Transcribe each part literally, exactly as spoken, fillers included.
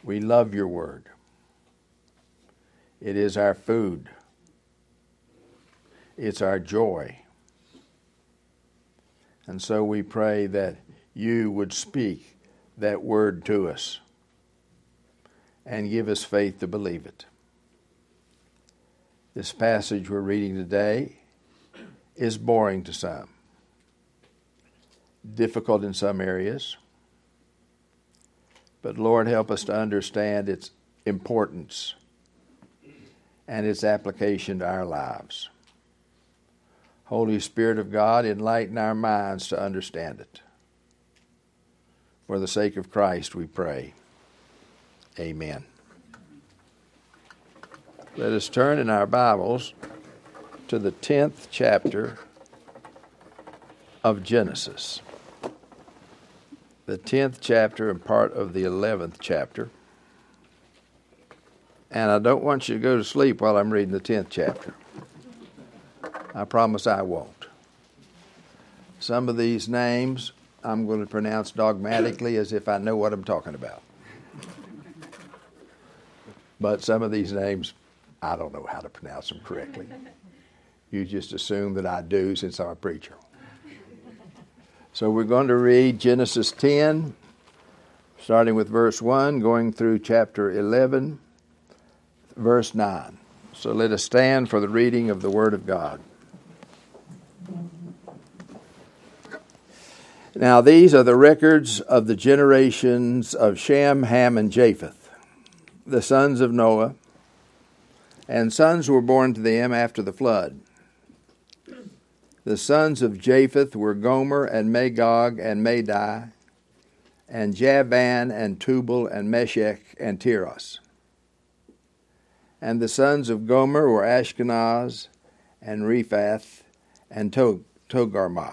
We love your word. It is our food. It's our joy. And so we pray that you would speak that word to us and give us faith to believe it. This passage we're reading today is boring to some, difficult in some areas, but Lord, help us to understand its importance and its application to our lives. Holy Spirit of God, enlighten our minds to understand it. For the sake of Christ we pray. Amen. Let us turn in our Bibles to the tenth chapter of Genesis. The tenth chapter and part of the eleventh chapter. And I don't want you to go to sleep while I'm reading the tenth chapter. I promise I won't. Some of these names I'm going to pronounce dogmatically as if I know what I'm talking about. But some of these names, I don't know how to pronounce them correctly. You just assume that I do since I'm a preacher. So we're going to read Genesis ten, starting with verse one, going through chapter eleven, verse nine. So let us stand for the reading of the Word of God. Now these are the records of the generations of Shem, Ham, and Japheth, the sons of Noah, and sons were born to them after the flood. The sons of Japheth were Gomer and Magog and Madai, and Javan and Tubal and Meshech and Tiras. And the sons of Gomer were Ashkenaz and Rephath and Togarmah.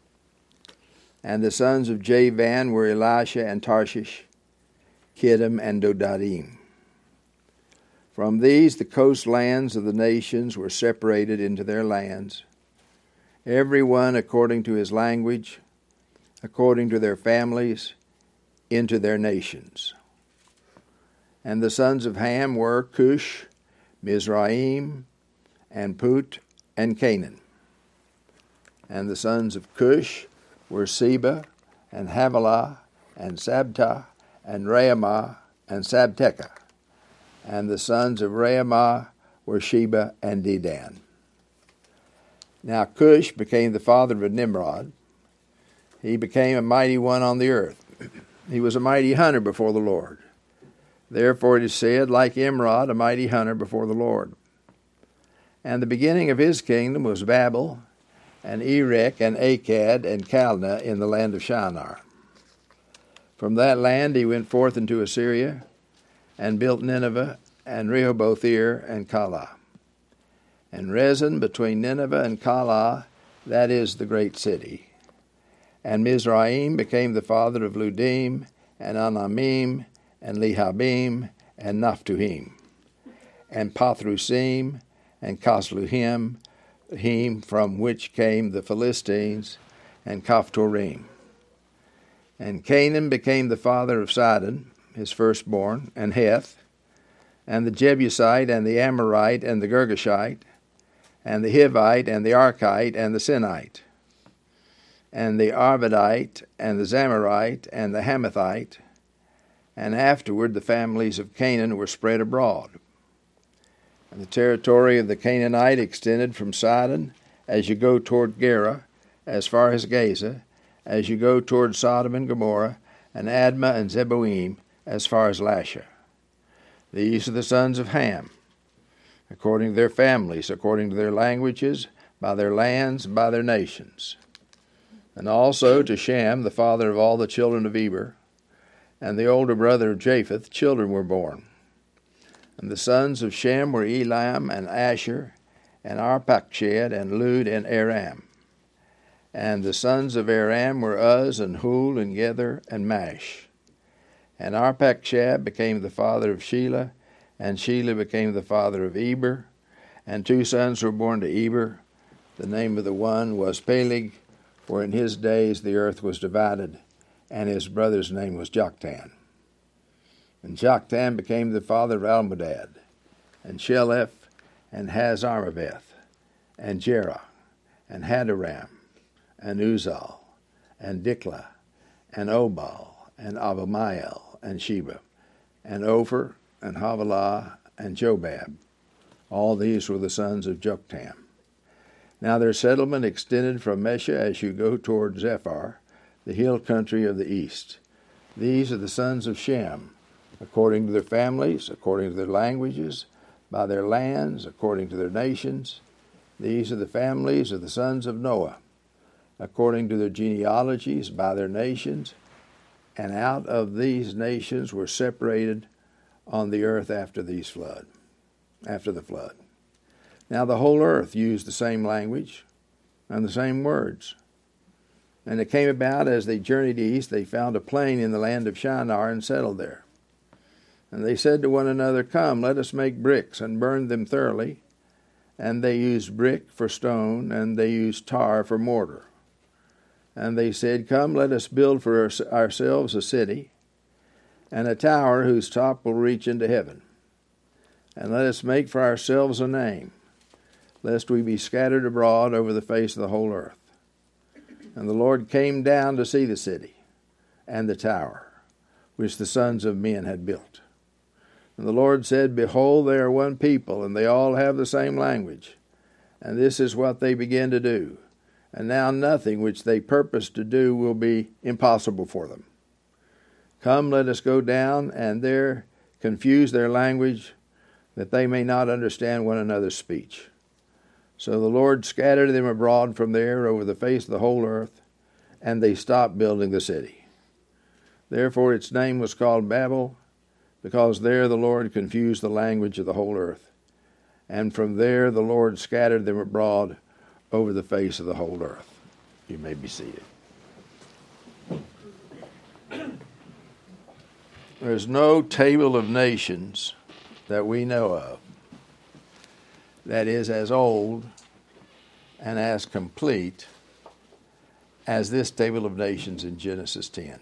And the sons of Javan were Elisha and Tarshish, Kittim and Dodadim. From these the coastlands of the nations were separated into their lands, every one according to his language, according to their families, into their nations. And the sons of Ham were Cush, Mizraim, and Put, and Canaan. And the sons of Cush were Seba, and Havilah, and Sabta, and Raamah, and Sabteka. And the sons of Raamah were Sheba and Dedan. Now Cush became the father of Nimrod. He became a mighty one on the earth. He was a mighty hunter before the Lord. Therefore it is said, like Nimrod, a mighty hunter before the Lord. And the beginning of his kingdom was Babel, and Erech, and Akkad, and Calneh in the land of Shinar. From that land he went forth into Assyria, and built Nineveh, and Rehoboth-ir, and Calah. And Rezin between Nineveh and Calah, that is the great city. And Mizraim became the father of Ludim, and Anamim, and Lehabim, and Naphtuhim, and Pathrusim, and Casluhim, him from which came the Philistines, and Caphtorim. And Canaan became the father of Sidon, his firstborn, and Heth, and the Jebusite, and the Amorite, and the Girgashite, and the Hivite, and the Archite, and the Sinite, and the Arvadite, and the Zamorite, and the Hamathite. And afterward the families of Canaan were spread abroad. And the territory of the Canaanite extended from Sidon, as you go toward Gera, as far as Gaza, as you go toward Sodom and Gomorrah, and Admah and Zeboim, as far as Lasha. These are the sons of Ham, according to their families, according to their languages, by their lands, by their nations. And also to Shem, the father of all the children of Eber, and the older brother of Japheth, children were born. And the sons of Shem were Elam, and Asher, and Arpachshad, and Lud, and Aram. And the sons of Aram were Uz, and Hul, and Gether, and Mash. And Arpachshad became the father of Shelah, and Shelah became the father of Eber. And two sons were born to Eber. The name of the one was Peleg, for in his days the earth was divided, and his brother's name was Joktan. And Joktan became the father of Almodad, and Sheleph, and Hazarmaveth, and Jerah, and Hadaram, and Uzal, and Diklah, and Obal, and Abimael, and Sheba, and Ophir, and Havilah, and Jobab. All these were the sons of Joktan. Now their settlement extended from Mesha as you go toward Zephyr, the hill country of the east. These are the sons of Shem, according to their families, according to their languages, by their lands, according to their nations. These are the families of the sons of Noah, according to their genealogies, by their nations. And out of these nations were separated on the earth after these flood, after the flood. Now the whole earth used the same language and the same words. And it came about as they journeyed east, they found a plain in the land of Shinar and settled there. And they said to one another, Come, let us make bricks and burn them thoroughly. And they used brick for stone, and they used tar for mortar. And they said, Come, let us build for ourselves a city, and a tower whose top will reach into heaven. And let us make for ourselves a name, lest we be scattered abroad over the face of the whole earth. And the Lord came down to see the city and the tower, which the sons of men had built. And the Lord said, Behold, they are one people, and they all have the same language. And this is what they begin to do. And now nothing which they purpose to do will be impossible for them. Come, let us go down, and there confuse their language, that they may not understand one another's speech. So the Lord scattered them abroad from there over the face of the whole earth, and they stopped building the city. Therefore its name was called Babel, because there the Lord confused the language of the whole earth. And from there the Lord scattered them abroad over the face of the whole earth. You may be seated. There's no table of nations that we know of that is as old and as complete as this table of nations in Genesis ten.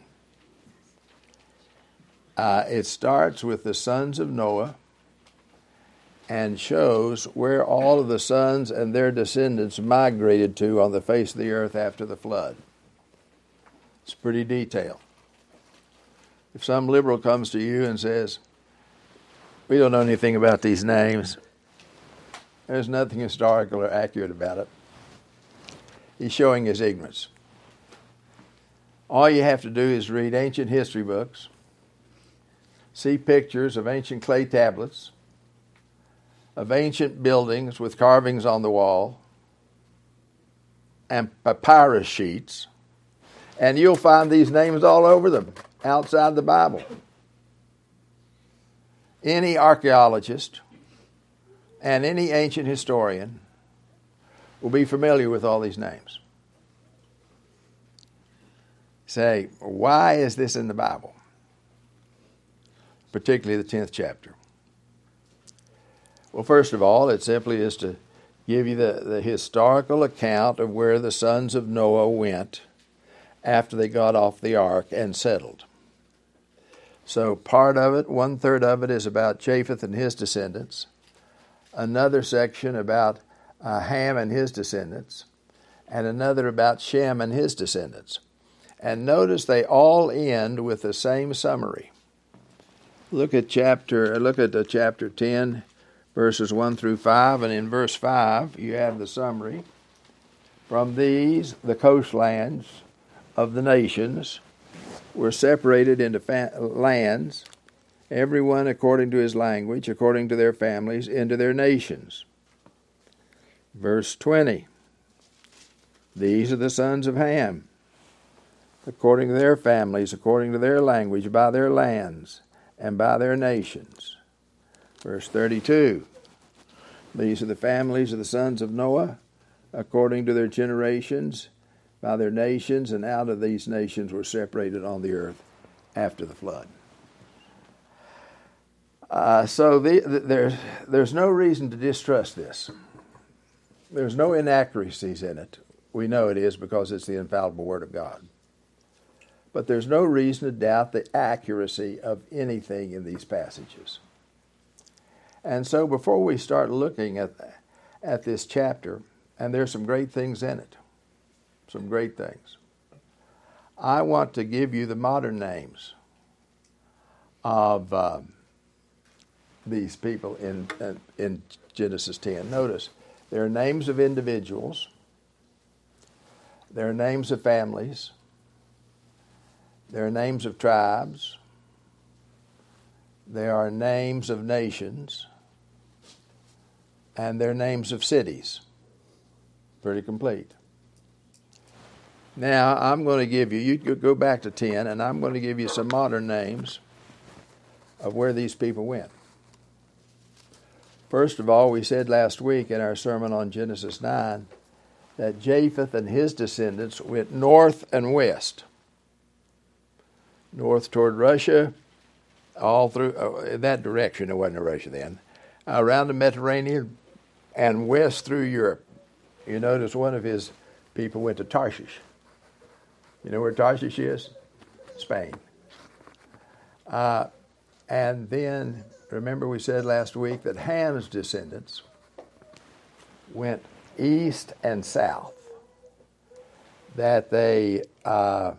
Uh, it starts with the sons of Noah and shows where all of the sons and their descendants migrated to on the face of the earth after the flood. It's pretty detailed. If some liberal comes to you and says, we don't know anything about these names, there's nothing historical or accurate about it, he's showing his ignorance. All you have to do is read ancient history books, see pictures of ancient clay tablets, of ancient buildings with carvings on the wall, and papyrus sheets, and you'll find these names all over them, outside the Bible. Any archaeologist and any ancient historian will be familiar with all these names. Say, why is this in the Bible? Particularly the tenth chapter. Well, first of all, it simply is to give you the, the historical account of where the sons of Noah went after they got off the ark and settled. So part of it, one third of it, is about Japheth and his descendants. Another section about uh, Ham and his descendants. And another about Shem and his descendants. And notice they all end with the same summary. Look at chapter, look at the chapter ten, verses one through five, and in verse five you have the summary. From these, the coastlands of the nations were separated into fa- lands, everyone according to his language, according to their families, into their nations. Verse twenty, these are the sons of Ham, according to their families, according to their language, by their lands, and by their nations. Verse thirty-two, these are the families of the sons of Noah, according to their generations, by their nations, and out of these nations were separated on the earth after the flood. Uh, so the, the, there's, there's no reason to distrust this. There's no inaccuracies in it. We know it is because it's the infallible Word of God. but there's no reason to doubt the accuracy of anything in these passages. And so before we start looking at, at this chapter, and there's some great things in it, some great things, I want to give you the modern names of uh, these people in, in in Genesis ten. Notice, there are names of individuals, there are names of families, there are names of tribes, there are names of nations, and there are names of cities. Pretty complete. Now, I'm going to give you, you go back to ten, and I'm going to give you some modern names of where these people went. First of all, we said last week in our sermon on Genesis nine that Japheth and his descendants went north and west. North toward Russia, all through, uh, in that direction, it wasn't Russia then, around the Mediterranean, and west through Europe. You notice one of his people went to Tarshish. You know where Tarshish is? Spain. Uh, and then, remember we said last week that Ham's descendants went east and south, that they uh,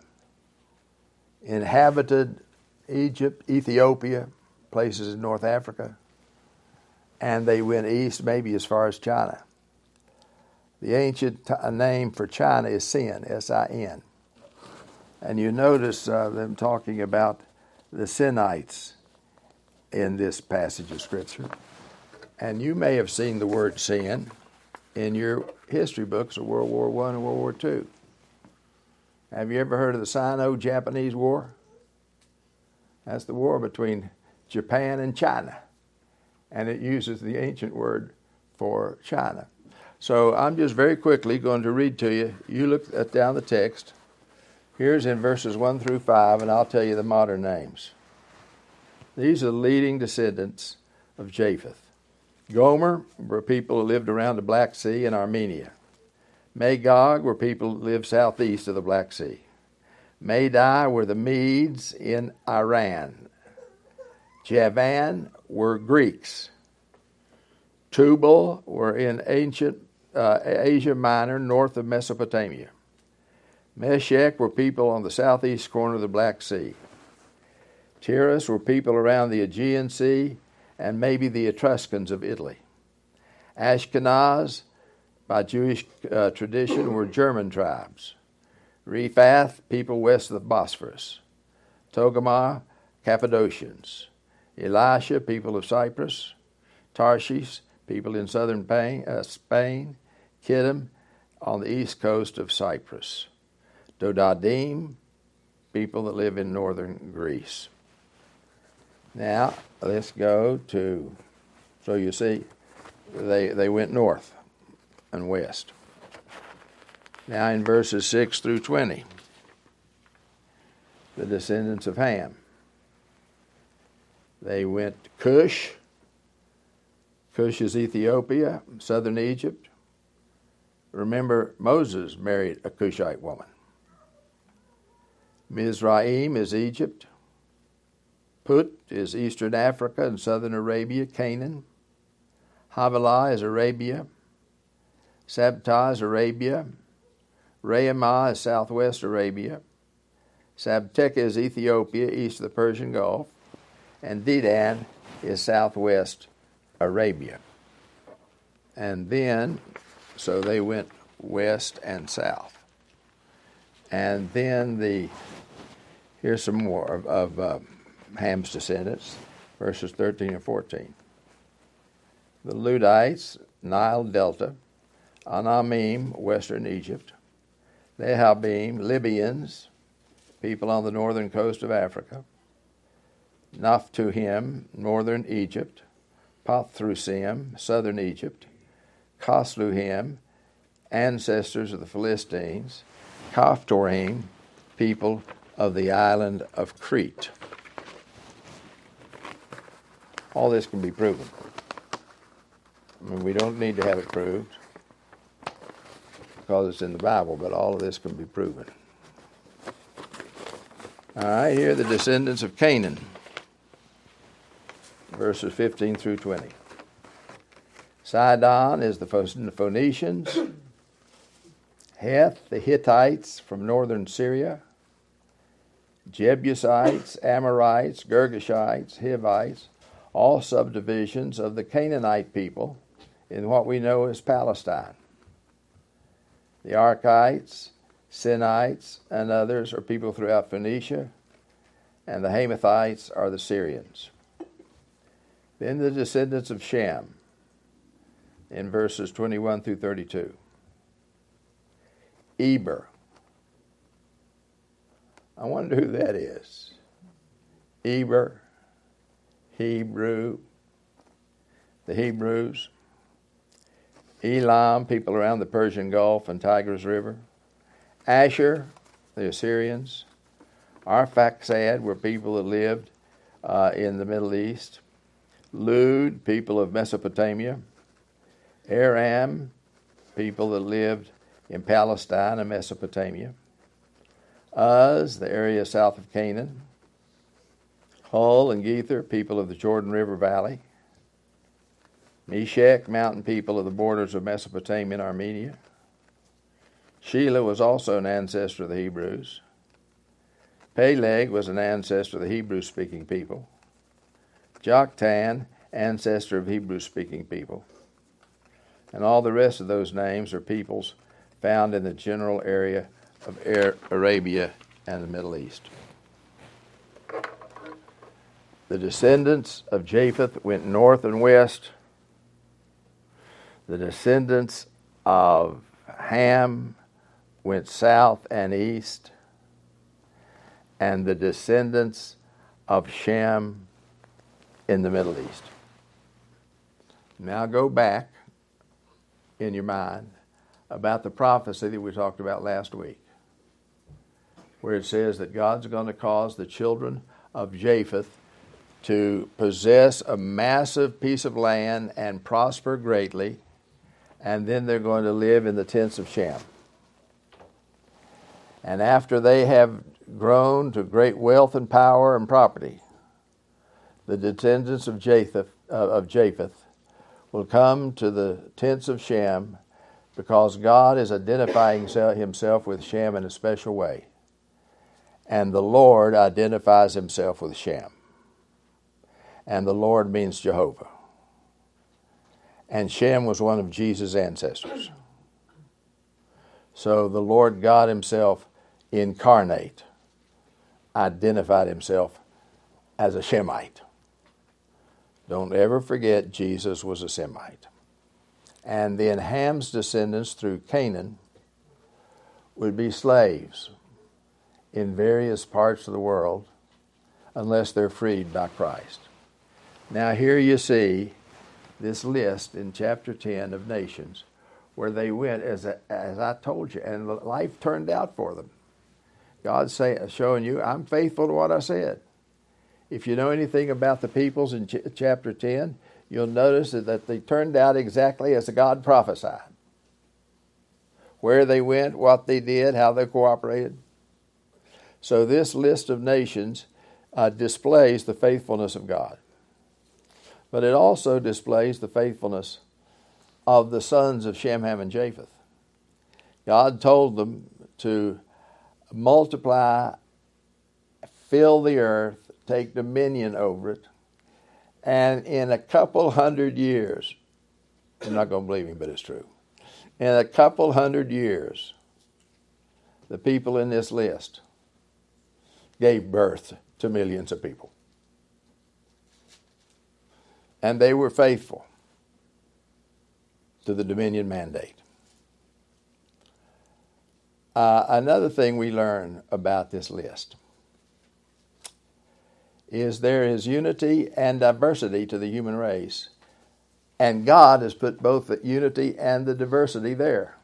inhabited Egypt, Ethiopia, places in North Africa, and they went east maybe as far as China. The ancient t- name for China is Sin, S I N. And you notice uh, them talking about the Sinites in this passage of Scripture. And you may have seen the word sin in your history books of World War One and World War Two. Have you ever heard of the Sino-Japanese War? That's the war between Japan and China. And it uses the ancient word for China. So I'm just very quickly going to read to you. You look at, down the text. Here's in verses one through five, and I'll tell you the modern names. These are the leading descendants of Japheth. Gomer were people who lived around the Black Sea in Armenia. Magog were people who lived southeast of the Black Sea. Madai were the Medes in Iran. Javan were Greeks. Tubal were in ancient uh, Asia Minor, north of Mesopotamia. Meshech were people on the southeast corner of the Black Sea. Tiras were people around the Aegean Sea and maybe the Etruscans of Italy. Ashkenaz, by Jewish uh, tradition, were German tribes. Rephath, people west of the Bosphorus. Togarmah, Cappadocians. Elisha, people of Cyprus. Tarshish, people in southern Spain. Uh, Spain. Kittim, on the east coast of Cyprus. Dodadim, people that live in northern Greece. Now, let's go to, so you see, they, they went north and west. Now in verses six through twenty, the descendants of Ham. They went to Cush. Cush is Ethiopia, southern Egypt. Remember, Moses married a Cushite woman. Mizraim is Egypt. Put is eastern Africa and southern Arabia, Canaan. Havilah is Arabia. Sabta is Arabia. Raamah is southwest Arabia. Sabteka is Ethiopia, east of the Persian Gulf. And Dedan is southwest Arabia. And then, so they went west and south. And then the, here's some more of, of uh, Ham's descendants, verses thirteen and fourteen. The Ludites, Nile Delta. Anamim, western Egypt. Lehabim, Libyans, people on the northern coast of Africa. Naphtuhim, northern Egypt. Pathrusim, southern Egypt. Kasluhim, ancestors of the Philistines. Kaphtorim, people of the island of Crete. All this can be proven. I mean, we don't need to have it proved because it's in the Bible, but all of this can be proven. All right, here are the descendants of Canaan, verses fifteen through twenty. Sidon is the Phoenicians, Heth, the Hittites from northern Syria, Jebusites, Amorites, Girgashites, Hivites, all subdivisions of the Canaanite people in what we know as Palestine. The Archites, Sinites, and others are people throughout Phoenicia, and the Hamathites are the Syrians. Then the descendants of Shem in verses twenty-one through thirty-two. Eber. I wonder who that is. Eber, Hebrew, the Hebrews. Elam, people around the Persian Gulf and Tigris River. Asher, the Assyrians. Arphaxad were people that lived uh, in the Middle East. Lud, people of Mesopotamia. Aram, people that lived in Palestine and Mesopotamia. Uz, the area south of Canaan. Hul and Gether, people of the Jordan River Valley. Meshech, mountain people of the borders of Mesopotamia and Armenia. Shelah was also an ancestor of the Hebrews. Peleg was an ancestor of the Hebrew-speaking people. Joktan, ancestor of Hebrew-speaking people. And all the rest of those names are peoples found in the general area of Arabia and the Middle East. The descendants of Japheth went north and west. The descendants of Ham went south and east. And the descendants of Shem in the Middle East. Now go back in your mind about the prophecy that we talked about last week, where it says that God's going to cause the children of Japheth to possess a massive piece of land and prosper greatly, and then they're going to live in the tents of Shem. And after they have grown to great wealth and power and property, the descendants of Japheth, uh, of Japheth will come to the tents of Shem, because God is identifying himself with Shem in a special way. And the Lord identifies himself with Shem. And the Lord means Jehovah. And Shem was one of Jesus' ancestors. So the Lord God himself, incarnate, identified himself as a Shemite. Don't ever forget Jesus was a Semite. And then Ham's descendants through Canaan would be slaves in various parts of the world unless they're freed by Christ. Now here you see this list in chapter ten of nations where they went, as I, as I told you, and life turned out for them. God's say, showing you, I'm faithful to what I said. If you know anything about the peoples in ch- chapter ten, you'll notice that they turned out exactly as God prophesied. Where they went, what they did, how they cooperated. So this list of nations uh, displays the faithfulness of God. But it also displays the faithfulness of the sons of Shem, Ham, and Japheth. God told them to multiply, fill the earth, take dominion over it, and in a couple hundred years, you're not going to believe me, but it's true. In a couple hundred years, the people in this list gave birth to millions of people. And they were faithful to the dominion mandate. Uh, another thing we learn about this list is there is unity and diversity to the human race. And God has put both the unity and the diversity there.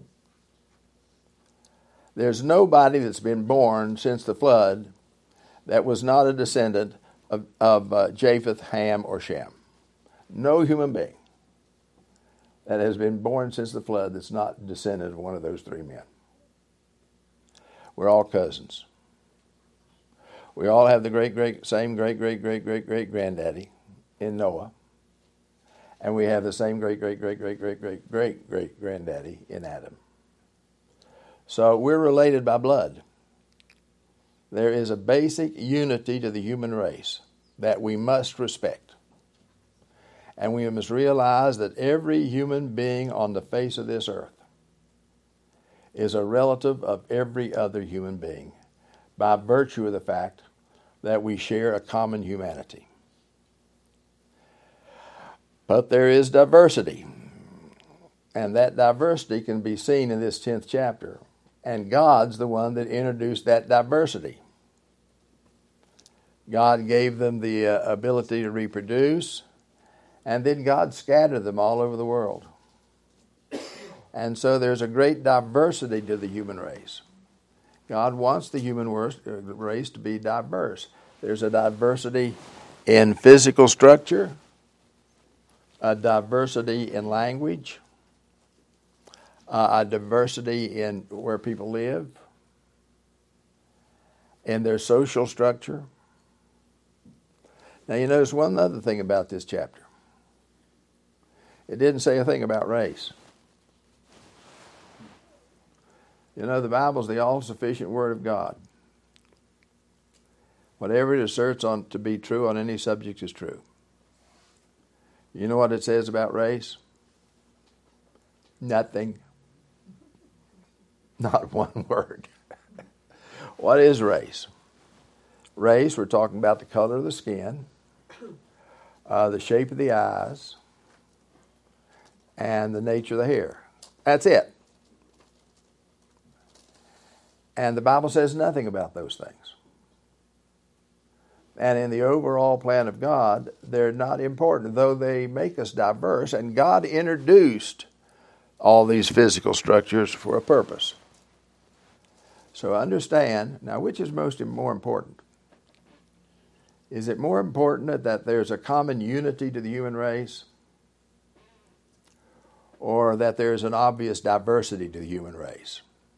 There's nobody that's been born since the flood that was not a descendant of, of uh, Japheth, Ham, or Shem. No human being that has been born since the flood that's not a descendant of one of those three men. We're all cousins. We all have the great, great, same great, great, great, great, great granddaddy in Noah. And we have the same great, great, great, great, great, great, great, great granddaddy in Adam. So we're related by blood. There is a basic unity to the human race that we must respect. And we must realize that every human being on the face of this earth is a relative of every other human being by virtue of the fact that we share a common humanity. But there is diversity, and that diversity can be seen in this tenth chapter, and God's the one that introduced that diversity. God gave them the uh, ability to reproduce, and then God scattered them all over the world. And so there's a great diversity to the human race. God wants the human race to be diverse. There's a diversity in physical structure, a diversity in language, uh, a diversity in where people live, in their social structure. Now you notice one other thing about this chapter. It didn't say a thing about race. You know, the Bible's the all-sufficient Word of God. Whatever it asserts on to be true on any subject is true. You know what it says about race? Nothing. Not one word. What is race? Race, we're talking about the color of the skin, uh, the shape of the eyes, and the nature of the hair. That's it. And the Bible says nothing about those things. And in the overall plan of God, they're not important, though they make us diverse. And God introduced all these physical structures for a purpose. So understand, now which is most more important? Is it more important that there's a common unity to the human race, or that there's an obvious diversity to the human race?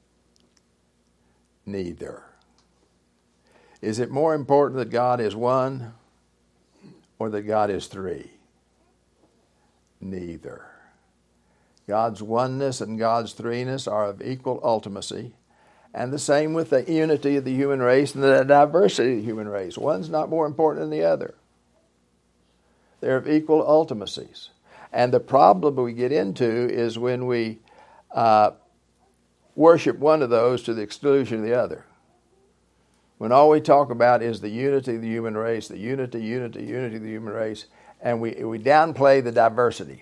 Neither. Is it more important that God is one or that God is three? Neither. God's oneness and God's threeness are of equal ultimacy, and the same with the unity of the human race and the diversity of the human race. One's not more important than the other. They're of equal ultimacies. And the problem we get into is when we uh, worship one of those to the exclusion of the other. When all we talk about is the unity of the human race, the unity, unity, unity of the human race, and we, we downplay the diversity.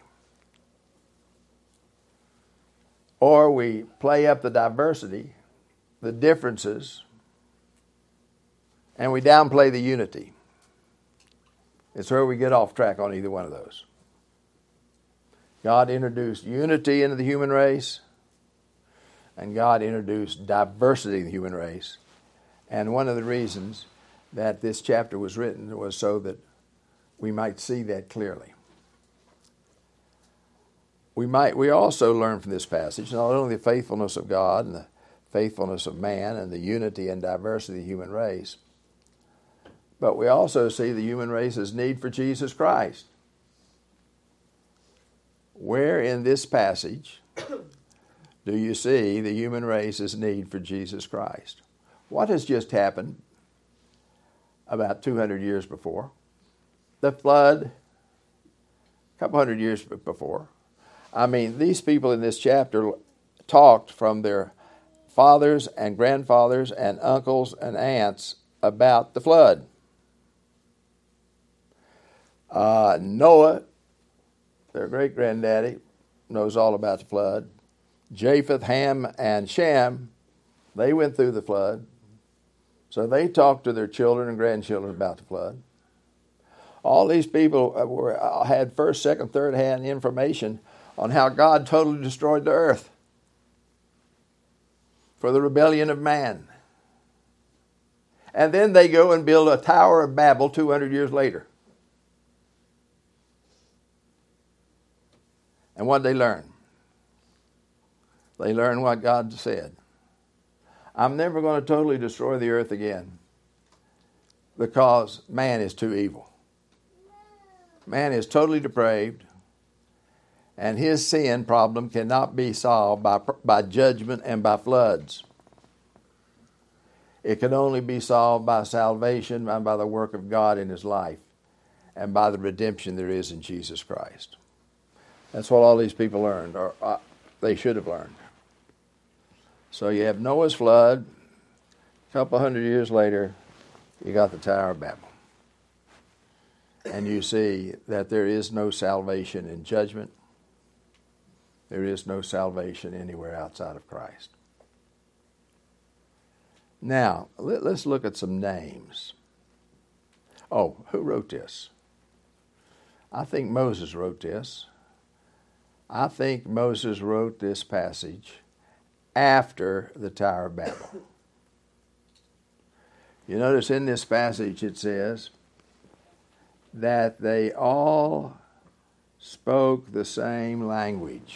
Or we play up the diversity, the differences, and we downplay the unity. It's where we get off track on either one of those. God introduced unity into the human race, and God introduced diversity in the human race. And one of the reasons that this chapter was written was so that we might see that clearly. We might we also learn from this passage not only the faithfulness of God and the faithfulness of man and the unity and diversity of the human race, but we also see the human race's need for Jesus Christ. Where in this passage do you see the human race's need for Jesus Christ? What has just happened about two hundred years before? The flood, a couple hundred years before. I mean, these people in this chapter talked from their fathers and grandfathers and uncles and aunts about the flood. Uh, Noah, their great-granddaddy, knows all about the flood. Japheth, Ham, and Shem, they went through the flood. So they talked to their children and grandchildren about the flood. All these people were, had first, second, third-hand information on how God totally destroyed the earth for the rebellion of man. And then they go and build a Tower of Babel two hundred years later. And what did they learn? They learned what God said. I'm never going to totally destroy the earth again. because man is too evil. Man is totally depraved, and his sin problem cannot be solved by, by judgment and by floods. It can only be solved by salvation and by the work of God in his life and by the redemption there is in Jesus Christ. That's what all these people learned, or uh, they should have learned. So you have Noah's flood. A couple hundred years later, you got the Tower of Babel. And you see that there is no salvation in judgment. There is no salvation anywhere outside of Christ. Now, let, let's look at some names. Oh, who wrote this? I think Moses wrote this. I think Moses wrote this passage after the Tower of Babel. You notice in this passage it says that they all spoke the same language,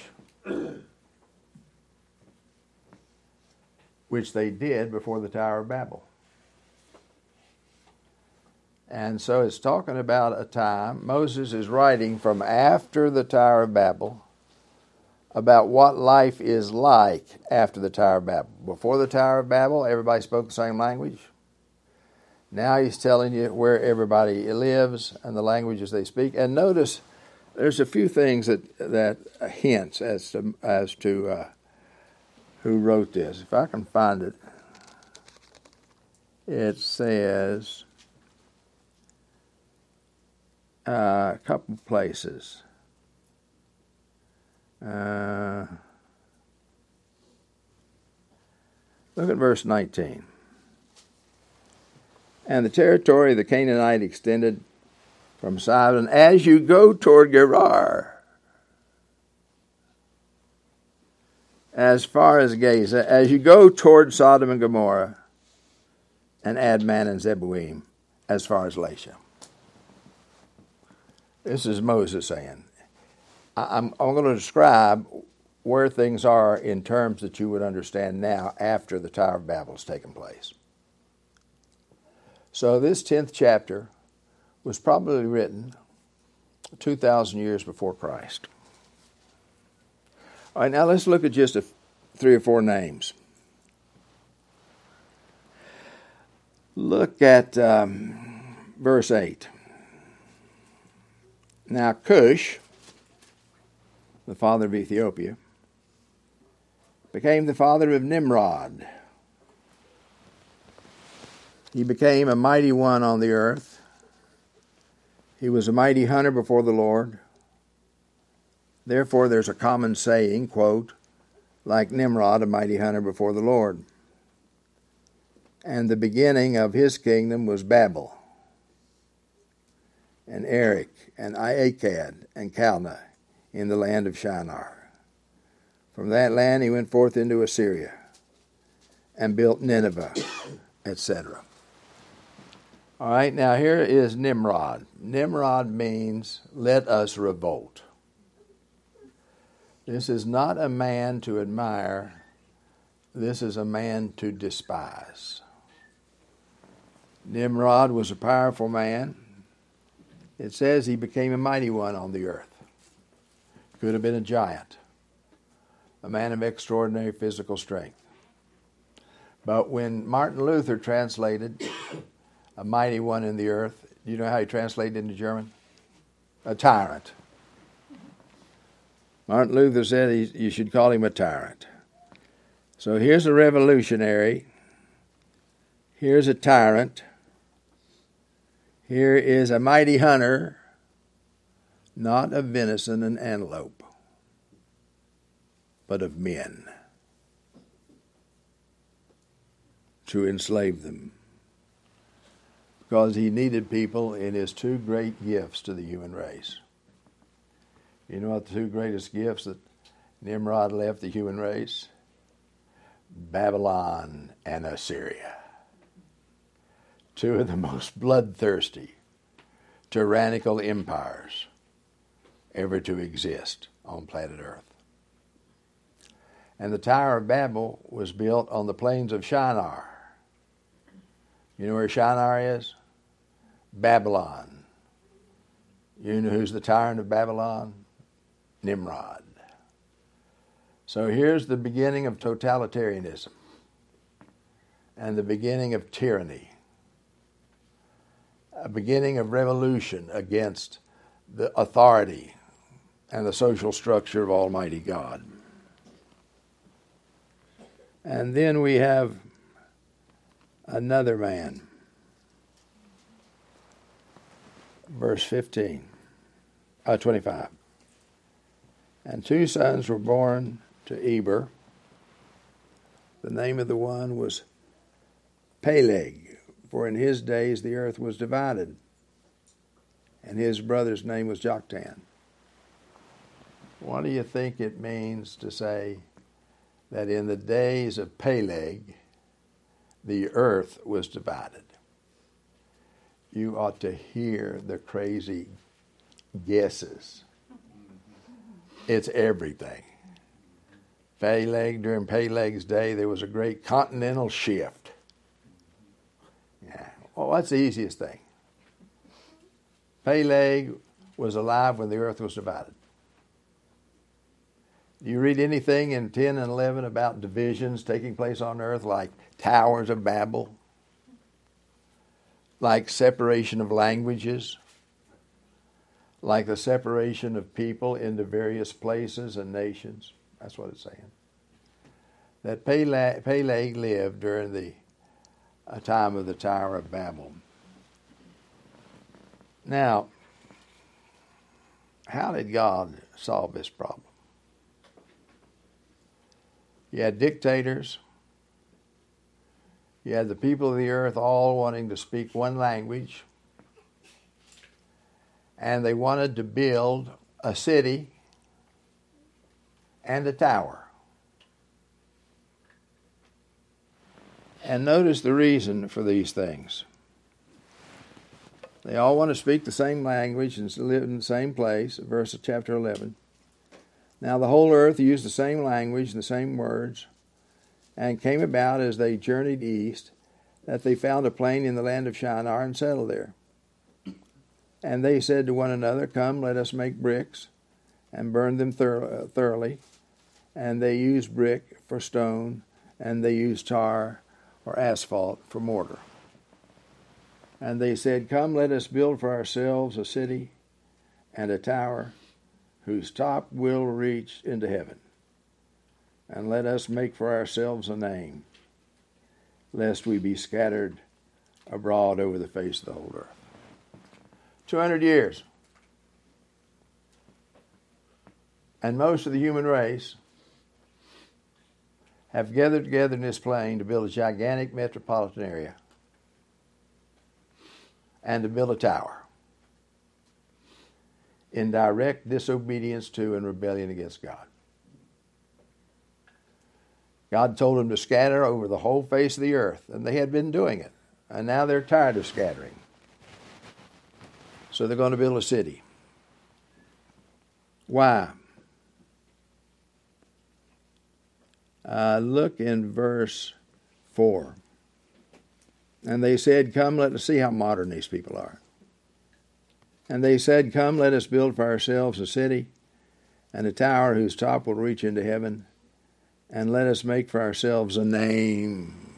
which they did before the Tower of Babel. And so it's talking about a time, Moses is writing from after the Tower of Babel about what life is like after the Tower of Babel. Before the Tower of Babel, everybody spoke the same language. Now he's telling you where everybody lives and the languages they speak. And notice there's a few things that that hints as to as to uh, who wrote this. If I can find it, it says uh, a couple places. Uh, look at verse nineteen. And the territory of the Canaanite extended from Sidon as you go toward Gerar, as far as Gaza, as you go toward Sodom and Gomorrah, and Adman and Zeboim, as far as Lasha. This is Moses saying, I'm, I'm going to describe where things are in terms that you would understand now after the Tower of Babel has taken place. So this tenth chapter was probably written two thousand years before Christ. All right, now let's look at just a, three or four names. Look at um, verse eight. Now Cush, the father of Ethiopia, became the father of Nimrod. He became a mighty one on the earth. He was a mighty hunter before the Lord. Therefore, there's a common saying, quote, like Nimrod, a mighty hunter before the Lord. And the beginning of his kingdom was Babel, and Erech, and Iacad, and Calneh, in the land of Shinar. From that land he went forth into Assyria, and built Nineveh, et cetera. All right, now here is Nimrod. Nimrod means, let us revolt. This is not a man to admire. This is a man to despise. Nimrod was a powerful man. It says he became a mighty one on the earth. Could have been a giant, a man of extraordinary physical strength. But when Martin Luther translated a mighty one in the earth, do you know how he translated into German? A tyrant. Martin Luther said he, you should call him a tyrant. So here's a revolutionary. Here's a tyrant. Here is a mighty hunter, not of venison and antelope, but of men, to enslave them. Because he needed people in his two great gifts to the human race. You know what the two greatest gifts that Nimrod left the human race? Babylon and Assyria. Two of the most bloodthirsty, tyrannical empires ever to exist on planet Earth. And the Tower of Babel was built on the plains of Shinar. You know where Shinar is? Babylon. You know who's the tyrant of Babylon? Nimrod. So here's the beginning of totalitarianism and the beginning of tyranny, a beginning of revolution against the authority and the social structure of Almighty God. And then we have another man. Verse fifteen, uh, twenty-five. And two sons were born to Eber. The name of the one was Peleg, for in his days the earth was divided. And his brother's name was Joktan. What do you think it means to say that in the days of Peleg, the earth was divided? You ought to hear the crazy guesses. It's everything. Peleg, during Peleg's day, there was a great continental shift. Yeah. Well, what's the easiest thing? Peleg was alive when the earth was divided. You read anything in ten and eleven about divisions taking place on earth, like Towers of Babel, like separation of languages, like the separation of people into various places and nations. That's what it's saying. That Peleg, Peleg lived during the uh, time of the Tower of Babel. Now, how did God solve this problem? You had dictators. You had the people of the earth all wanting to speak one language. And they wanted to build a city and a tower. And notice the reason for these things. They all want to speak the same language and live in the same place, verse of chapter eleven. Now the whole earth used the same language and the same words, and came about as they journeyed east, that they found a plain in the land of Shinar and settled there. And they said to one another, Come, let us make bricks, and burn them thor- thoroughly. And they used brick for stone, and they used tar or asphalt for mortar. And they said, Come, let us build for ourselves a city and a tower, whose top will reach into heaven. And let us make for ourselves a name, lest we be scattered abroad over the face of the whole earth. two hundred years. And most of the human race have gathered together in this plain to build a gigantic metropolitan area and to build a tower in direct disobedience to and rebellion against God. God told them to scatter over the whole face of the earth, and they had been doing it. And now they're tired of scattering. So they're going to build a city. Why? Uh, look in verse four. And they said, Come, let us see how modern these people are. And they said, Come, let us build for ourselves a city and a tower whose top will reach into heaven, and let us make for ourselves a name.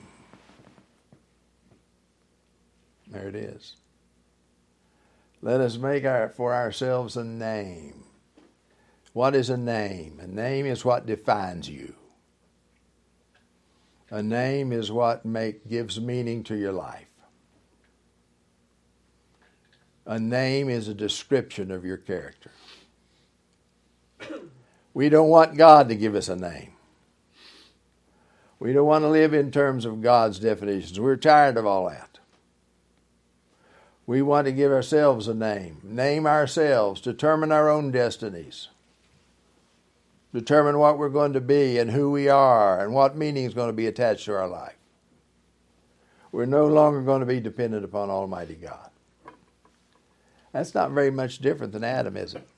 There it is. Let us make our, for ourselves a name. What is a name? A name is what defines you. A name is what make, gives meaning to your life. A name is a description of your character. We don't want God to give us a name. We don't want to live in terms of God's definitions. We're tired of all that. We want to give ourselves a name, name ourselves, determine our own destinies, determine what we're going to be and who we are and what meaning is going to be attached to our life. We're no longer going to be dependent upon Almighty God. That's not very much different than Adam, is it?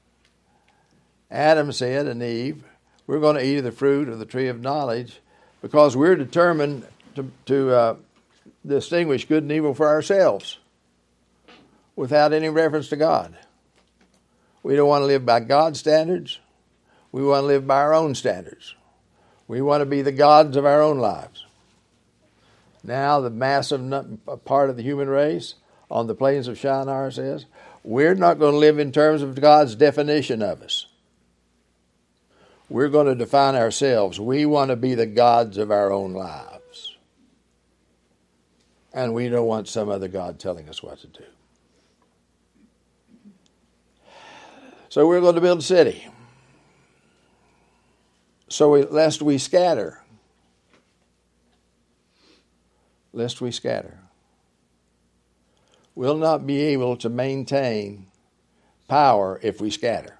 Adam said, and Eve, we're going to eat of the fruit of the tree of knowledge because we're determined to, to uh, distinguish good and evil for ourselves. without any reference to God. We don't want to live by God's standards. We want to live by our own standards. We want to be the gods of our own lives. Now, the massive part of the human race on the plains of Shinar says, we're not going to live in terms of God's definition of us. We're going to define ourselves. We want to be the gods of our own lives. And we don't want some other God telling us what to do. So we're going to build a city. So we, lest we scatter. Lest we scatter. We'll not be able to maintain power if we scatter.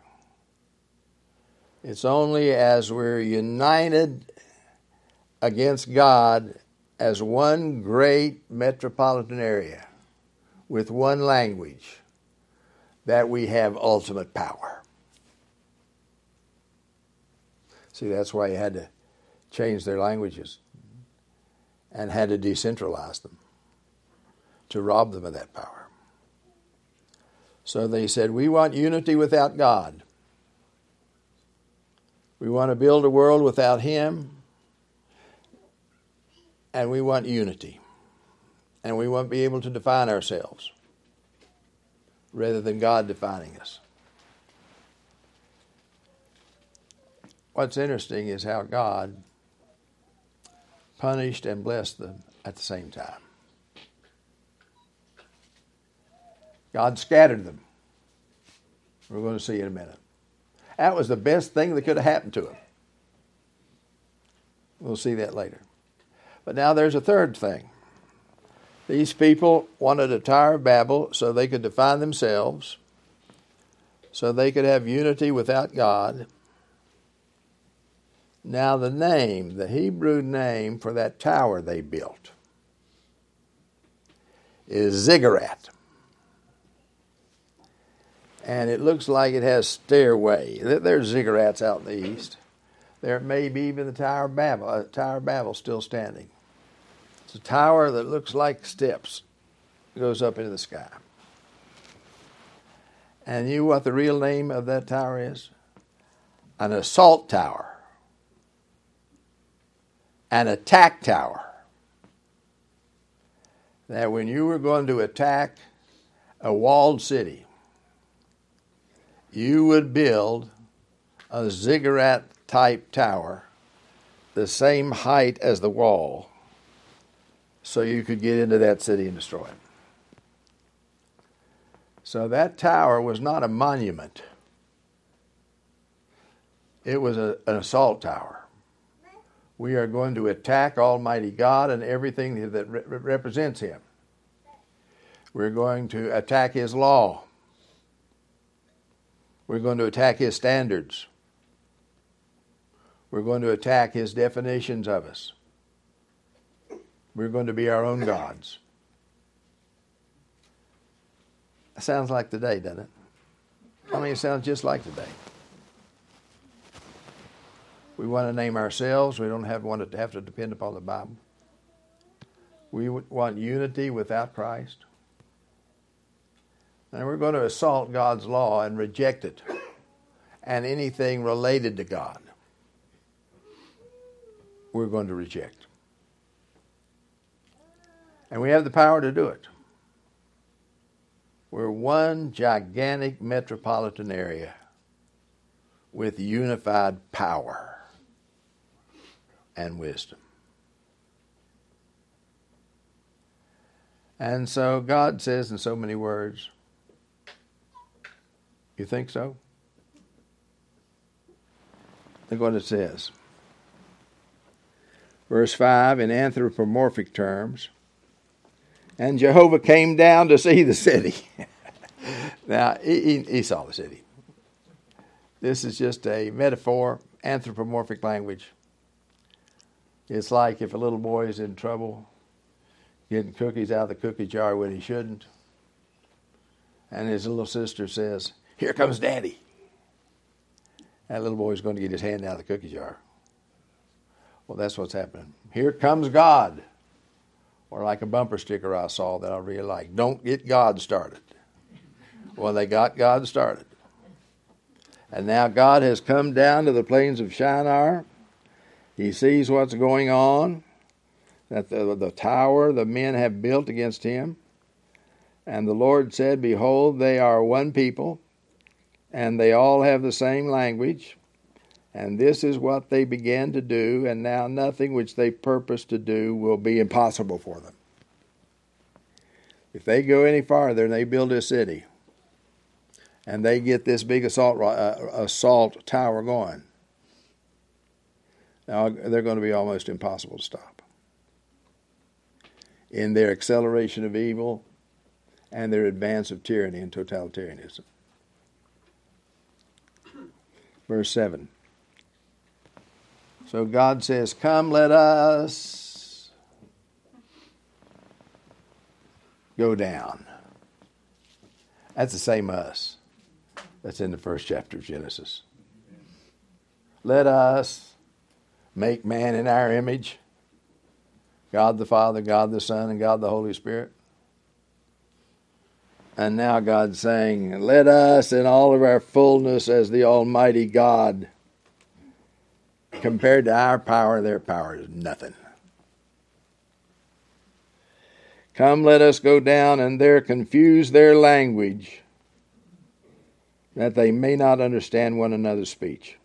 It's only as we're united against God as one great metropolitan area with one language that we have ultimate power. See, that's why you had to change their languages and had to decentralize them to rob them of that power. So they said, we want unity without God. We want to build a world without Him. And we want unity. And we want to be able to define ourselves rather than God defining us. What's interesting is how God punished and blessed them at the same time. God scattered them. We're going to see in a minute. That was the best thing that could have happened to them. We'll see that later. But now there's a third thing. These people wanted a Tower of Babel so they could define themselves, so they could have unity without God. Now the name, the Hebrew name for that tower they built is Ziggurat. And it looks like it has stairway. There's ziggurats out in the east. There may be even the Tower of Babel, uh, Tower of Babel still standing. It's a tower that looks like steps. It goes up into the sky. And you know what the real name of that tower is? An assault tower. An attack tower. That when you were going to attack a walled city, you would build a ziggurat-type tower the same height as the wall so you could get into that city and destroy it. So that tower was not a monument. It was a, an assault tower. We are going to attack Almighty God and everything that re- represents Him. We're going to attack His law. We're going to attack His standards. We're going to attack His definitions of us. We're going to be our own gods. That sounds like today, doesn't it? I mean, it sounds just like today. We want to name ourselves. We don't have, want to have to depend upon the Bible. We want unity without Christ. And we're going to assault God's law and reject it and anything related to God. We're going to reject. And we have the power to do it. We're one gigantic metropolitan area with unified power and wisdom. And so God says in so many words, you think so? Look what it says. Verse five, in anthropomorphic terms, and Jehovah came down to see the city. Now, he, he, he saw the city. This is just a metaphor, anthropomorphic language. It's like if a little boy is in trouble, getting cookies out of the cookie jar when he shouldn't, and his little sister says, "Here comes Daddy." That little boy's going to get his hand out of the cookie jar. Well, that's what's happening. Here comes God. Or like a bumper sticker I saw that I really like. Don't get God started. Well, they got God started. And now God has come down to the plains of Shinar. He sees what's going on, that the, the tower the men have built against him. And the Lord said, behold, they are one people, and they all have the same language. And this is what they began to do, and now nothing which they purpose to do will be impossible for them. If they go any farther and they build a city, and they get this big assault uh, assault tower going, now they're going to be almost impossible to stop in their acceleration of evil and their advance of tyranny and totalitarianism. Verse seven. So God says, come, let us go down. That's the same us that's in the first chapter of Genesis. Let us make man in our image. God the Father, God the Son, and God the Holy Spirit. And now God's saying, let us in all of our fullness as the Almighty God. Compared to our power, their power is nothing. Come, let us go down and there confuse their language, that they may not understand one another's speech.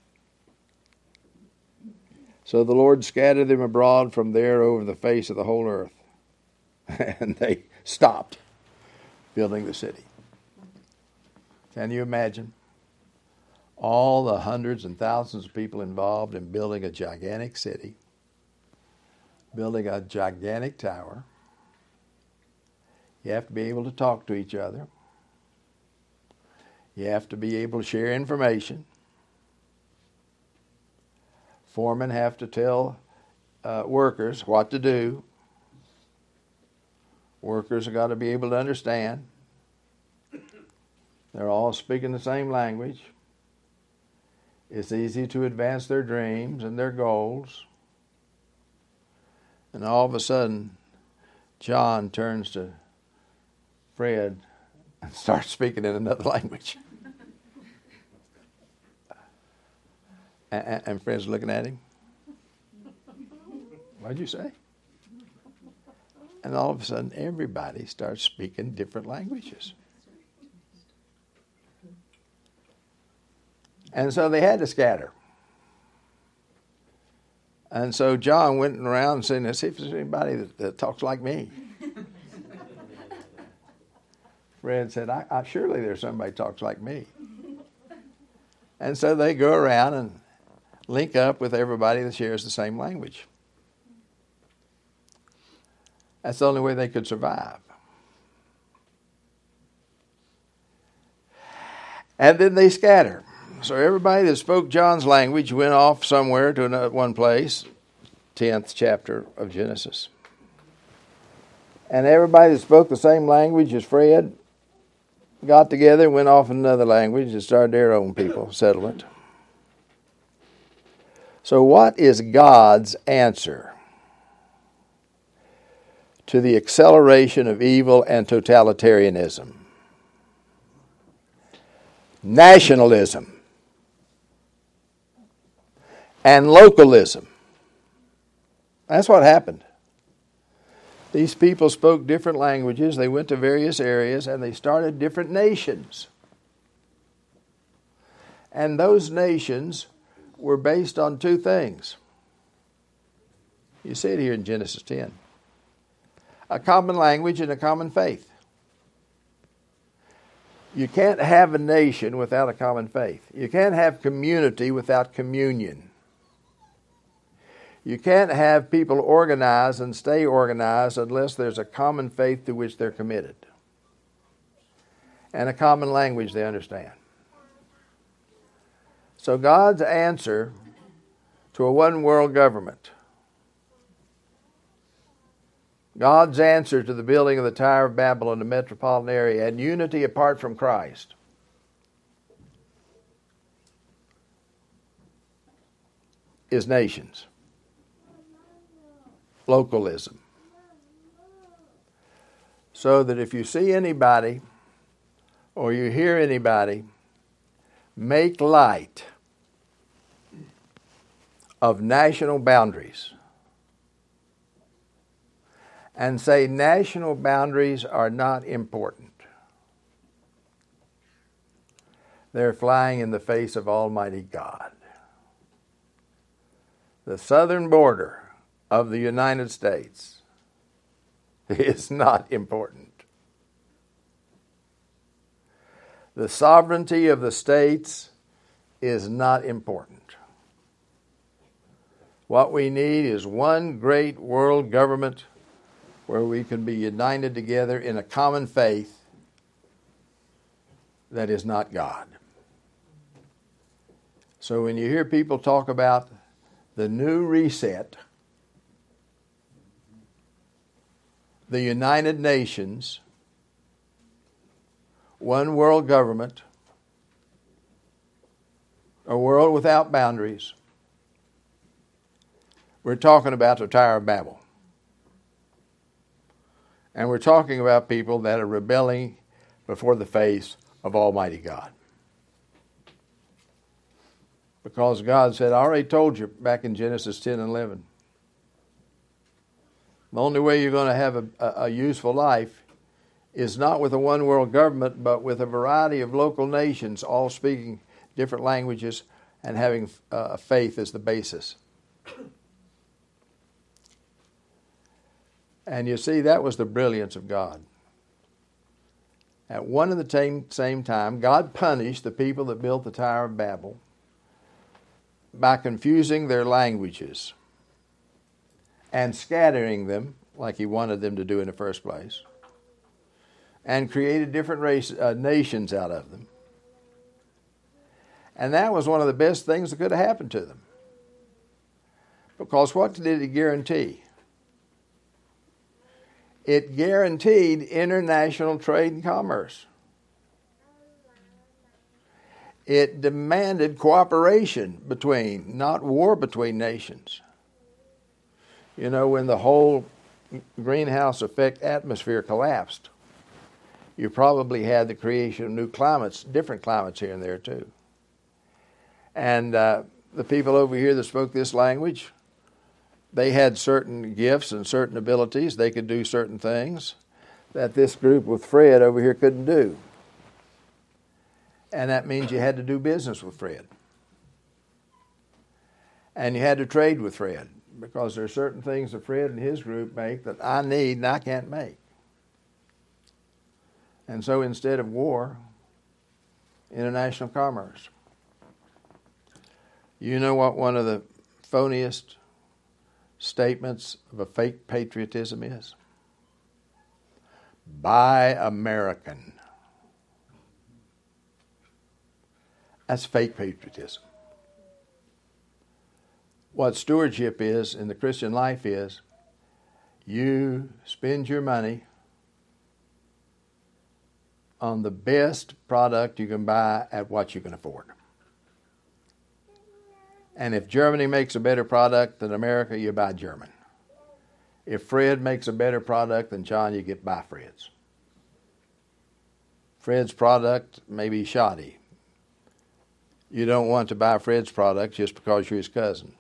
So the Lord scattered them abroad from there over the face of the whole earth. And they stopped building the city. Can you imagine all the hundreds and thousands of people involved in building a gigantic city, building a gigantic tower? You have to be able to talk to each other. You have to be able to share information. Foremen have to tell uh, workers what to do. Workers have got to be able to understand. They're all speaking the same language. It's easy to advance their dreams and their goals. And all of a sudden, John turns to Fred and starts speaking in another language. and, and Fred's looking at him. What'd you say? And all of a sudden, everybody starts speaking different languages. And so they had to scatter. And so John went around and said, let's see if there's anybody that, that talks like me. Fred said, I, I, surely there's somebody that talks like me. And so they go around and link up with everybody that shares the same language. That's the only way they could survive. And then they scatter. So everybody that spoke John's language went off somewhere to another, one place, tenth chapter of Genesis. And everybody that spoke the same language as Fred got together and went off in another language and started their own people settlement. So what is God's answer to the acceleration of evil and totalitarianism? Nationalism and localism. That's what happened. These people spoke different languages. They went to various areas and they started different nations. And those nations were based on two things. You see it here in Genesis ten. A common language and a common faith. You can't have a nation without a common faith. You can't have community without communion. You can't have people organize and stay organized unless there's a common faith to which they're committed and a common language they understand. So God's answer to a one-world government, God's answer to the building of the Tower of Babel in the metropolitan area and unity apart from Christ, is nations. Localism. So that if you see anybody or you hear anybody make light of national boundaries and say national boundaries are not important, they're flying in the face of Almighty God. The southern border of the United States is not important. The sovereignty of the states is not important. What we need is one great world government where we can be united together in a common faith that is not God. So when you hear people talk about the new reset, the United Nations, one world government, a world without boundaries, we're talking about the Tower of Babel. And we're talking about people that are rebelling before the face of Almighty God. Because God said, I already told you back in Genesis ten and eleven, the only way you're going to have a, a, a useful life is not with a one world government, but with a variety of local nations, all speaking different languages and having uh, faith as the basis. And you see, that was the brilliance of God. At one and the same, same time, God punished the people that built the Tower of Babel by confusing their languages and scattering them like he wanted them to do in the first place, and created different race, uh, nations out of them. And that was one of the best things that could have happened to them. Because what did it guarantee? It guaranteed international trade and commerce. It demanded cooperation between, not war between nations. You know, when the whole greenhouse effect atmosphere collapsed, you probably had the creation of new climates, different climates here and there too. And uh, the people over here that spoke this language, they had certain gifts and certain abilities. They could do certain things that this group with Fred over here couldn't do. And that means you had to do business with Fred. And you had to trade with Fred, because there are certain things that Fred and his group make that I need and I can't make. And so instead of war, international commerce. You know what one of the phoniest statements of a fake patriotism is? Buy American. That's fake patriotism. What stewardship is in the Christian life is you spend your money on the best product you can buy at what you can afford. And if Germany makes a better product than America, you buy German. If Fred makes a better product than John, you get buy Fred's. Fred's product may be shoddy. You don't want to buy Fred's product just because you're his cousin.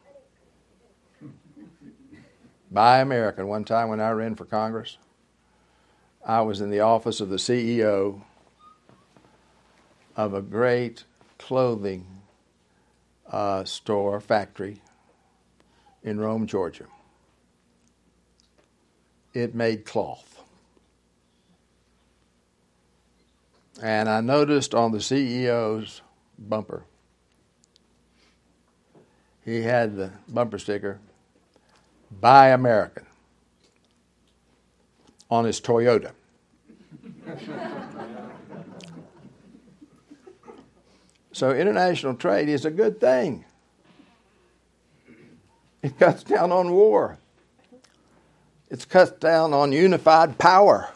Buy American. One time when I ran for Congress, I was in the office of the C E O of a great clothing uh, store, factory in Rome, Georgia. It made cloth. And I noticed on the C E O's bumper, he had the bumper sticker, Buy American, on his Toyota. So international trade is a good thing. It cuts down on war. It cuts down on unified power.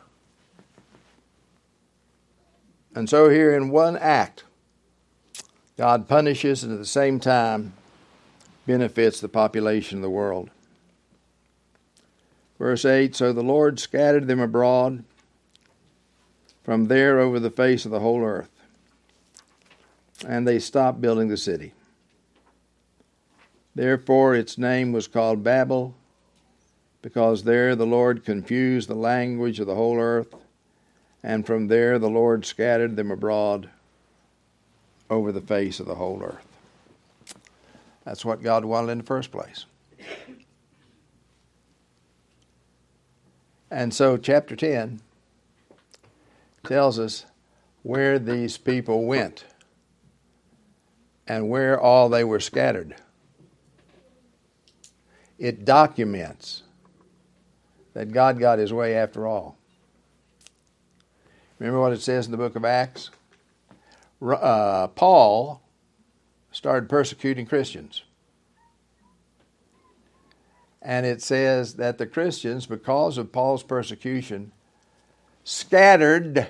And so here in one act, God punishes and at the same time benefits the population of the world. Verse eight, so the Lord scattered them abroad from there over the face of the whole earth. And they stopped building the city. Therefore its name was called Babel, because there the Lord confused the language of the whole earth, and from there the Lord scattered them abroad over the face of the whole earth. That's what God wanted in the first place. And so chapter ten tells us where these people went and where all they were scattered. It documents that God got his way after all. Remember what it says in the book of Acts? Uh, Paul started persecuting Christians. And it says that the Christians, because of Paul's persecution, scattered,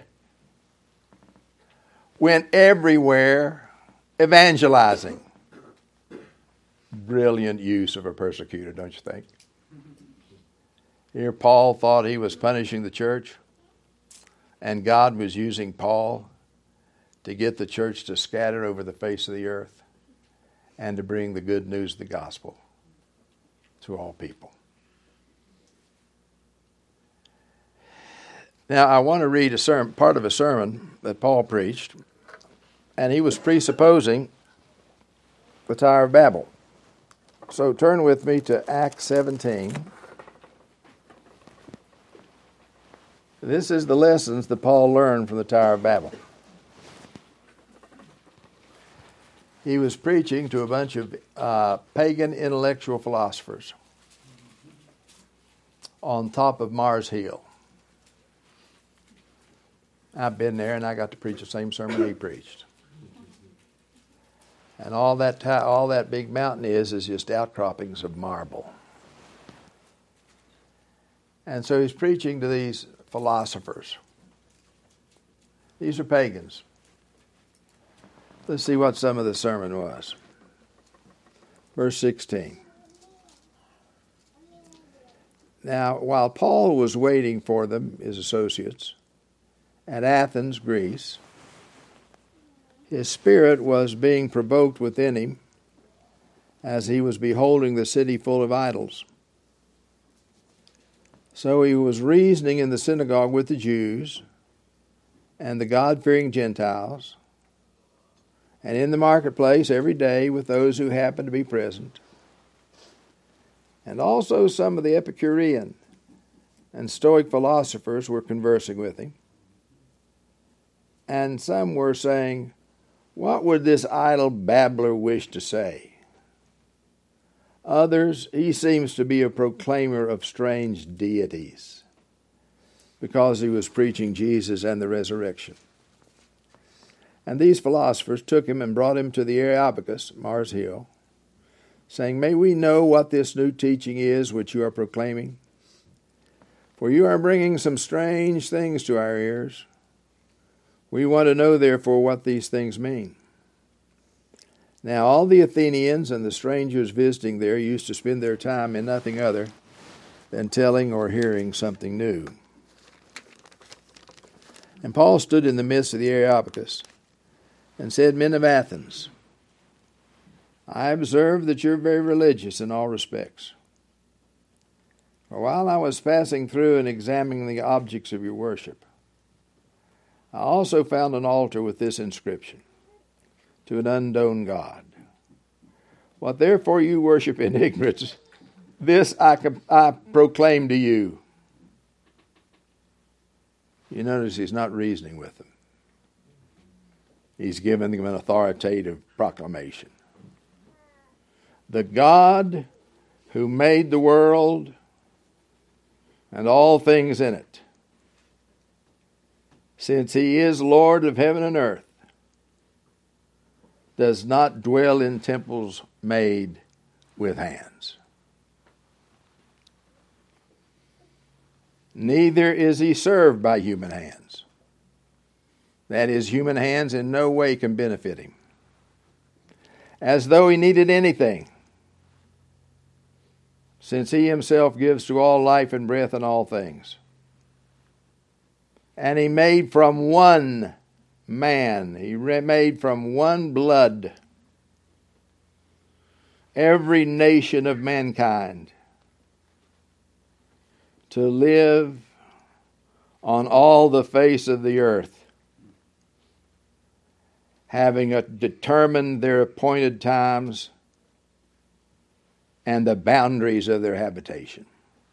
went everywhere evangelizing. Brilliant use of a persecutor, don't you think? Here Paul thought he was punishing the church, and God was using Paul to get the church to scatter over the face of the earth and to bring the good news of the gospel to all people. Now, I want to read a sermon, part of a sermon that Paul preached, and he was presupposing the Tower of Babel. So turn with me to Acts seventeen. This is the lessons that Paul learned from the Tower of Babel. He was preaching to a bunch of uh, pagan intellectual philosophers on top of Mars Hill. I've been there, and I got to preach the same sermon he preached. And all that t- all that big mountain is is just outcroppings of marble. And so he's preaching to these philosophers. These are pagans. Let's see what some of the sermon was. Verse sixteen. Now, while Paul was waiting for them, his associates, at Athens, Greece, his spirit was being provoked within him as he was beholding the city full of idols. So he was reasoning in the synagogue with the Jews and the God-fearing Gentiles, and in the marketplace every day with those who happened to be present. And also some of the Epicurean and Stoic philosophers were conversing with him. And some were saying, "What would this idle babbler wish to say?" Others, "He seems to be a proclaimer of strange deities," because he was preaching Jesus and the resurrection. And these philosophers took him and brought him to the Areopagus, Mars Hill, saying, "May we know what this new teaching is which you are proclaiming? For you are bringing some strange things to our ears. We want to know, therefore, what these things mean." Now all the Athenians and the strangers visiting there used to spend their time in nothing other than telling or hearing something new. And Paul stood in the midst of the Areopagus and said, "Men of Athens, I observe that you're very religious in all respects. For while I was passing through and examining the objects of your worship, I also found an altar with this inscription, to an unknown God. What therefore you worship in ignorance, this I, I proclaim to you." You notice he's not reasoning with them. He's giving them an authoritative proclamation. The God who made the world and all things in it, since he is Lord of heaven and earth, does not dwell in temples made with hands. Neither is he served by human hands. That is, human hands in no way can benefit him, as though he needed anything, since he himself gives to all life and breath and all things. And he made from one man, he made from one blood every nation of mankind to live on all the face of the earth, having determined their appointed times and the boundaries of their habitation.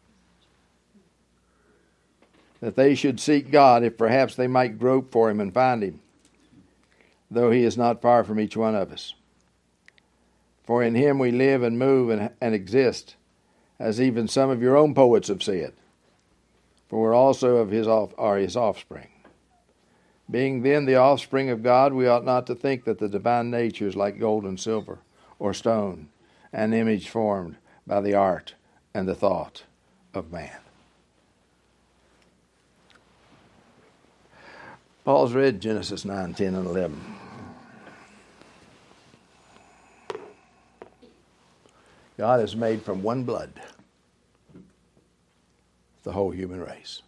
That they should seek God, if perhaps they might grope for him and find him, though he is not far from each one of us. For in him we live and move and, and exist, as even some of your own poets have said. For we're also of his off, are his offspring. Being then the offspring of God, we ought not to think that the divine nature is like gold and silver, or stone, an image formed by the art and the thought of man. Paul's read Genesis nine, ten, and eleven. God has made from one blood the whole human race.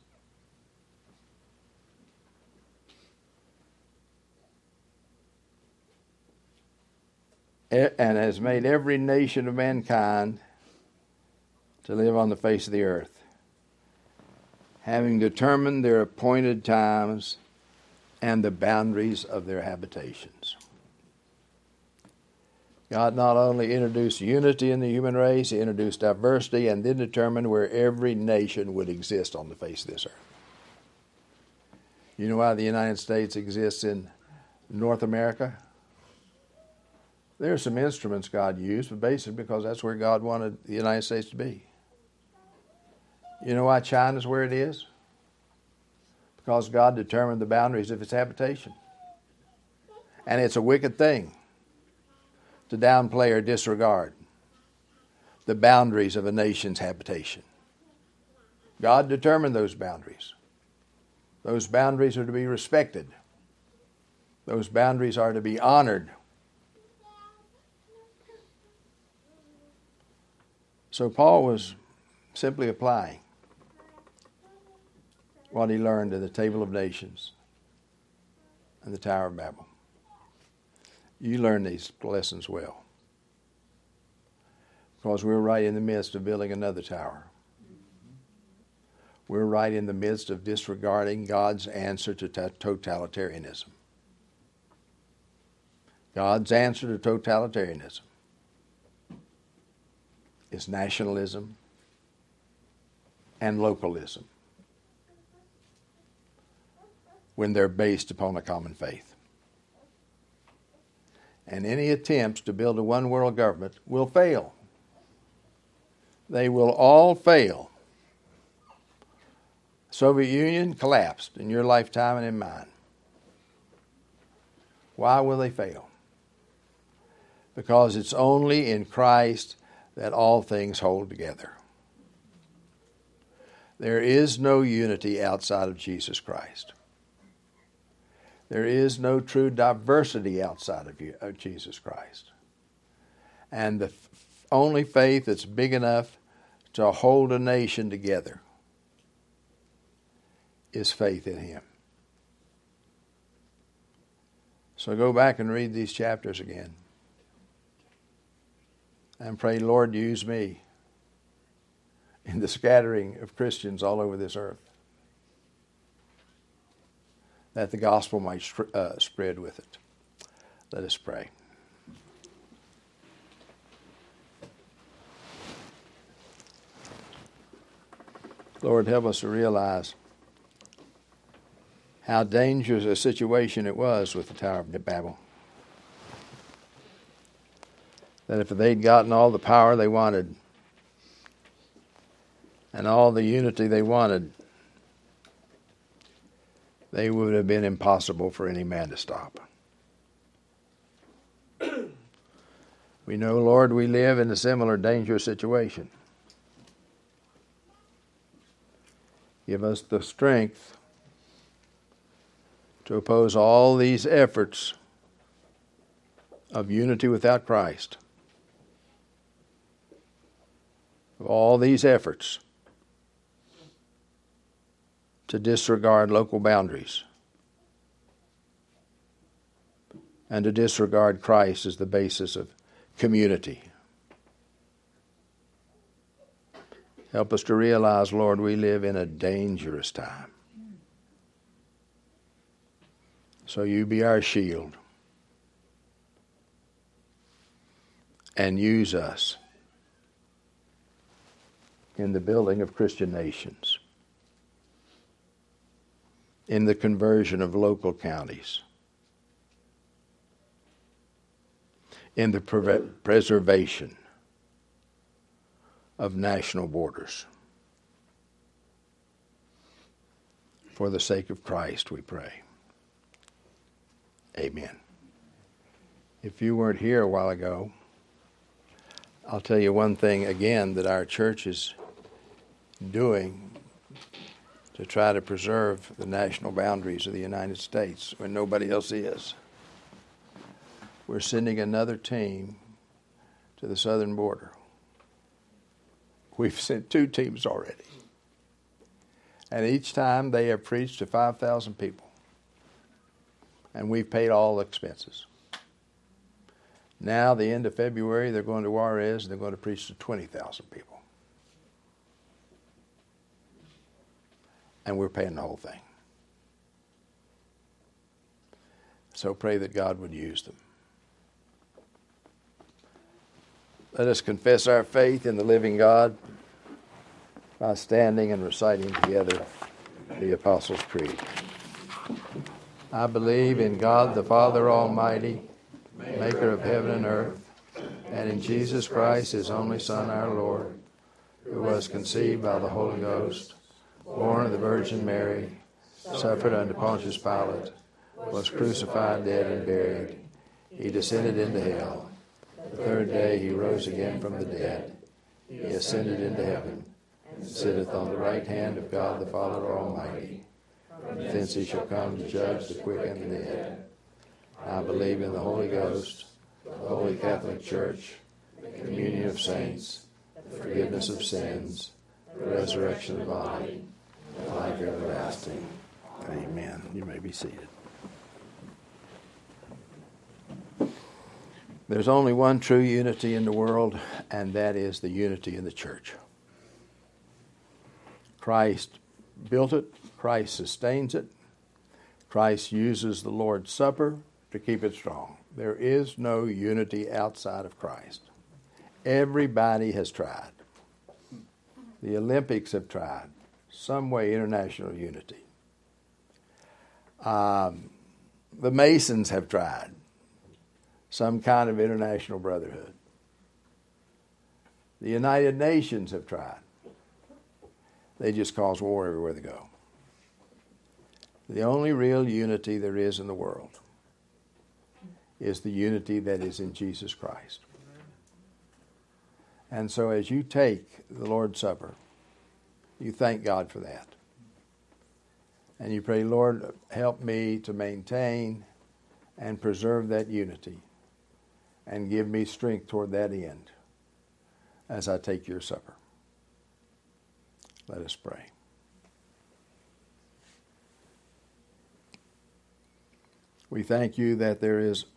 And has made every nation of mankind to live on the face of the earth, having determined their appointed times and the boundaries of their habitations. God not only introduced unity in the human race, he introduced diversity and then determined where every nation would exist on the face of this earth. You know why the United States exists in North America? There are some instruments God used, but basically because that's where God wanted the United States to be. You know why China's where it is? Because God determined the boundaries of its habitation. And it's a wicked thing to downplay or disregard the boundaries of a nation's habitation. God determined those boundaries. Those boundaries are to be respected. Those boundaries are to be honored. So Paul was simply applying what he learned in the Table of Nations and the Tower of Babel. You learn these lessons well, because we're right in the midst of building another tower. We're right in the midst of disregarding God's answer to totalitarianism. God's answer to totalitarianism is nationalism and localism, when they're based upon a common faith. And any attempts to build a one world government will fail. They will all fail. The Soviet Union collapsed in your lifetime and in mine. Why will they fail? Because it's only in Christ that all things hold together. There is no unity outside of Jesus Christ. There is no true diversity outside of, you, of Jesus Christ. And the f- only faith that's big enough to hold a nation together is faith in him. So go back and read these chapters again. And pray, Lord, use me in the scattering of Christians all over this earth, that the gospel might uh, spread with it. Let us pray. Lord, help us to realize how dangerous a situation it was with the Tower of Babel. That if they'd gotten all the power they wanted and all the unity they wanted, they would have been impossible for any man to stop. We know, Lord, we live in a similar dangerous situation. Give us the strength to oppose all these efforts of unity without Christ. Of all these efforts to disregard local boundaries and to disregard Christ as the basis of community. Help us to realize, Lord, we live in a dangerous time. So you be our shield and use us in the building of Christian nations, in the conversion of local counties, in the pre- preservation of national borders. For the sake of Christ, we pray. Amen. If you weren't here a while ago, I'll tell you one thing again that our church is doing to try to preserve the national boundaries of the United States when nobody else is. We're sending another team to the southern border. We've sent two teams already. And each time they have preached to five thousand people. And we've paid all the expenses. Now, the end of February, they're going to Juarez and they're going to preach to twenty thousand people. And we're paying the whole thing. So pray that God would use them. Let us confess our faith in the living God by standing and reciting together the Apostles' Creed. I believe in God the Father Almighty, maker of heaven and earth, and in Jesus Christ, his only Son, our Lord, who was conceived by the Holy Ghost, born of the Virgin Mary, suffered under Pontius Pilate, was crucified, dead, and buried. He descended into hell. The third day he rose again from the dead. He ascended into heaven, and sitteth on the right hand of God the Father Almighty. Thence he shall come to judge the quick and the dead. I believe in the Holy Ghost, the Holy Catholic Church, the communion of saints, the forgiveness of sins, the resurrection of the body, and life everlasting. Amen. You may be seated. There's only one true unity in the world, and that is the unity in the church. Christ built it. Christ sustains it. Christ uses the Lord's Supper to keep it strong. There is no unity outside of Christ. Everybody has tried. The Olympics have tried. Some way international unity. Um, the Masons have tried. Some kind of international brotherhood. The United Nations have tried. They just cause war everywhere they go. The only real unity there is in the world is the unity that is in Jesus Christ. And so as you take the Lord's Supper, you thank God for that. And you pray, Lord, help me to maintain and preserve that unity and give me strength toward that end as I take your supper. Let us pray. We thank you that there is